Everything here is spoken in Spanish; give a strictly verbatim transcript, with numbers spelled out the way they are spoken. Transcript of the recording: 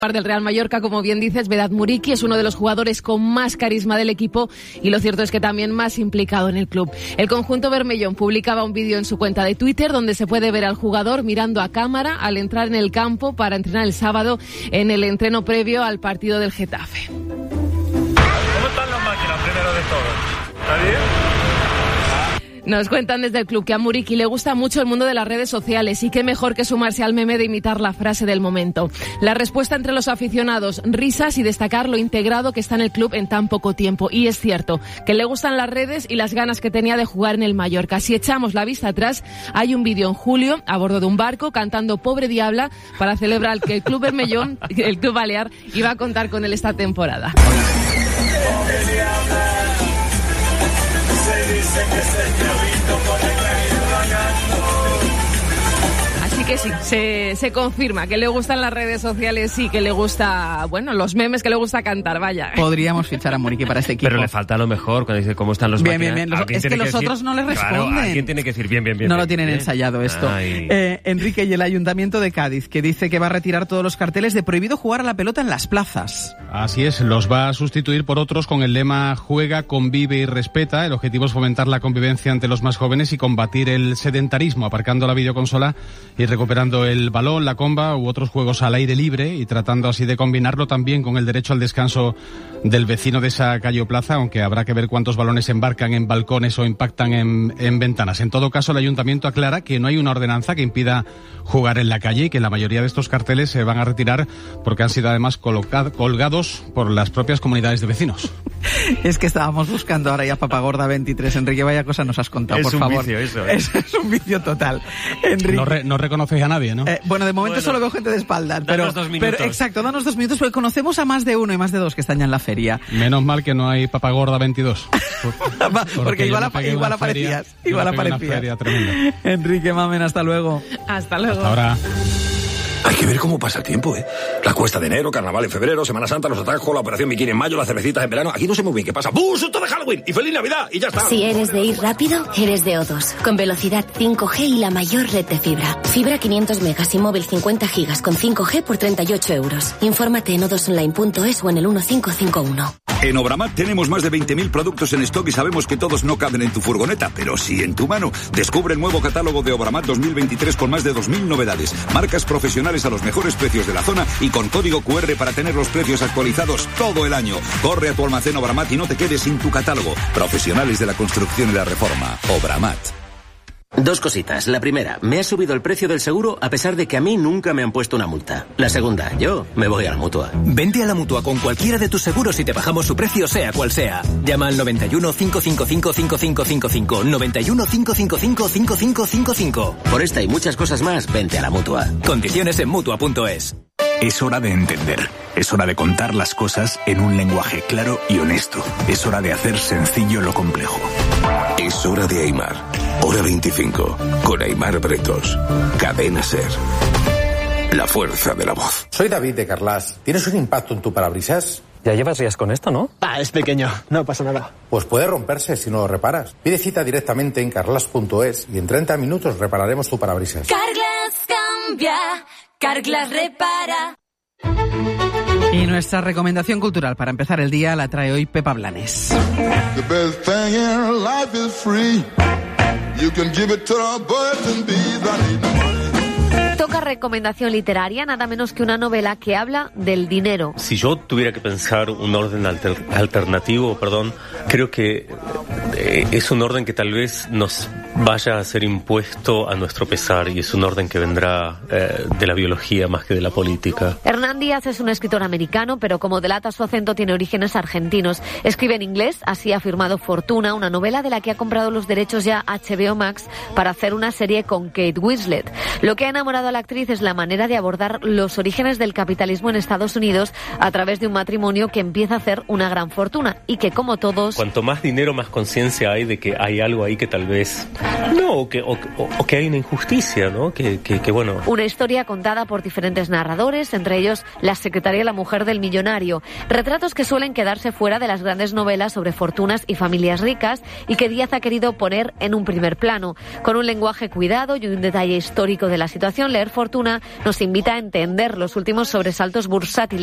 Del Real Mallorca, como bien dices, Vedat Muriqi es uno de los jugadores con más carisma del equipo y lo cierto es que también más implicado en el club. El conjunto bermellón publicaba un vídeo en su cuenta de Twitter donde se puede ver al jugador mirando a cámara al entrar en el campo para entrenar el sábado en el entreno previo al partido del Getafe. ¿Cómo están las máquinas primero de todo? ¿Está bien? Nos cuentan desde el club que a Muriqi le gusta mucho el mundo de las redes sociales y qué mejor que sumarse al meme de imitar la frase del momento. La respuesta entre los aficionados, risas y destacar lo integrado que está en el club en tan poco tiempo. Y es cierto, que le gustan las redes y las ganas que tenía de jugar en el Mallorca. Si echamos la vista atrás, hay un vídeo en julio a bordo de un barco cantando Pobre Diabla para celebrar que el club bermellón, el club balear, iba a contar con él esta temporada. Pobre Diabla. Se dice que se te ha visto por el calle vagando. Así que sí, se, se confirma que le gustan las redes sociales y que le gusta, bueno, los memes, que le gusta cantar, vaya. Podríamos fichar a Muriqui para este equipo. Pero le falta a lo mejor cuando dice cómo están los bien, máquinas. Bien, bien, bien. Es que los que otros decir, no le responden. Claro, alguien tiene que decir bien, bien, bien. No bien, lo tienen bien. ensayado esto. Eh, Enrique, y el Ayuntamiento de Cádiz, que dice que va a retirar todos los carteles de prohibido jugar a la pelota en las plazas. Así es, los va a sustituir por otros con el lema Juega, convive y respeta. El objetivo es fomentar la convivencia entre los más jóvenes y combatir el sedentarismo, aparcando la videoconsola y recuperando el balón, la comba u otros juegos al aire libre y tratando así de combinarlo también con el derecho al descanso del vecino de esa calle o plaza, aunque habrá que ver cuántos balones embarcan en balcones o impactan en, en ventanas. En todo caso, el Ayuntamiento aclara que no hay una ordenanza que impida jugar en la calle y que la mayoría de estos carteles se van a retirar porque han sido además colocado, colgados por las propias comunidades de vecinos. Es que estábamos buscando ahora ya Papagorda veintitrés. Enrique, vaya cosa nos has contado, es por un favor. Vicio eso, ¿eh? es, es un vicio total. Enrique, no, re, no reconoces a nadie, ¿no? Eh, bueno, de momento bueno, solo veo gente de espaldas. Pero, dos minutos. pero exacto, danos dos minutos porque conocemos a más de uno y más de dos que están ya en la feria. Menos mal que no hay Papagorda veintidós. Porque, porque igual, ap igual aparecías. Feria, igual aparecías. Enrique Mamen, hasta luego. Hasta luego. Hasta ahora. Hay que ver cómo pasa el tiempo, ¿eh? La cuesta de enero, carnaval en febrero, Semana Santa, los atajos, la operación bikini en mayo, las cervecitas en verano. Aquí no sé muy bien qué pasa. ¡Bú! ¡Susto de Halloween! ¡Y feliz Navidad! ¡Y ya está! Si eres de ir rápido, eres de O dos. Con velocidad cinco G y la mayor red de fibra. Fibra quinientos megas y móvil cincuenta gigas con cinco G por treinta y ocho euros. Infórmate en o dos online punto es o en el uno cinco cinco uno. En Obramat tenemos más de veinte mil productos en stock y sabemos que todos no caben en tu furgoneta, pero sí en tu mano. Descubre el nuevo catálogo de Obramat dos mil veintitrés con más de dos mil novedades, marcas profesionales a los mejores precios de la zona y con código cu erre para tener los precios actualizados todo el año. Corre a tu almacén Obramat y no te quedes sin tu catálogo. Profesionales de la construcción y la reforma. Obramat. Dos cositas. La primera, me ha subido el precio del seguro a pesar de que a mí nunca me han puesto una multa. La segunda, yo me voy a la Mutua. Vente a la Mutua con cualquiera de tus seguros y te bajamos su precio sea cual sea. Llama al noventa y uno, cinco cinco cinco, cinco cinco cinco cinco, noventa y uno, cinco cinco cinco, cinco cinco cinco cinco. Por esta y muchas cosas más, vente a la Mutua. Condiciones en Mutua punto es. Es hora de entender. Es hora de contar las cosas en un lenguaje claro y honesto. Es hora de hacer sencillo lo complejo. Es hora de Aimar. Hora veinticinco. Con Aimar Bretos. Cadena Ser. La fuerza de la voz. Soy David de Carlas. ¿Tienes un impacto en tu parabrisas? Ya llevas días con esto, ¿no? Ah, es pequeño. No pasa nada. Pues puede romperse si no lo reparas. Pide cita directamente en carlas punto es y en treinta minutos repararemos tu parabrisas. Carglass cambia. Carglass repara. Y nuestra recomendación cultural para empezar el día la trae hoy Pepa Blanes. Toca recomendación literaria, nada menos que una novela que habla del dinero. Si yo tuviera que pensar un orden alter, alternativo, perdón, creo que eh, es un orden que tal vez nos vaya a ser impuesto a nuestro pesar y es un orden que vendrá eh, de la biología más que de la política. Hernán Díaz es un escritor americano, pero como delata su acento tiene orígenes argentinos. Escribe en inglés, así ha firmado Fortuna, una novela de la que ha comprado los derechos ya H B O Max para hacer una serie con Kate Winslet. Lo que ha enamorado a la actriz es la manera de abordar los orígenes del capitalismo en Estados Unidos a través de un matrimonio que empieza a hacer una gran fortuna y que, como todos... Cuanto más dinero, más conciencia hay de que hay algo ahí que tal vez No, o que, o, o que hay una injusticia, ¿no? Que, que, que bueno... Una historia contada por diferentes narradores, entre ellos la secretaria y la mujer del millonario. Retratos que suelen quedarse fuera de las grandes novelas sobre fortunas y familias ricas y que Díaz ha querido poner en un primer plano. Con un lenguaje cuidado y un detalle histórico de la situación, leer Fortuna nos invita a entender los últimos sobresaltos bursátiles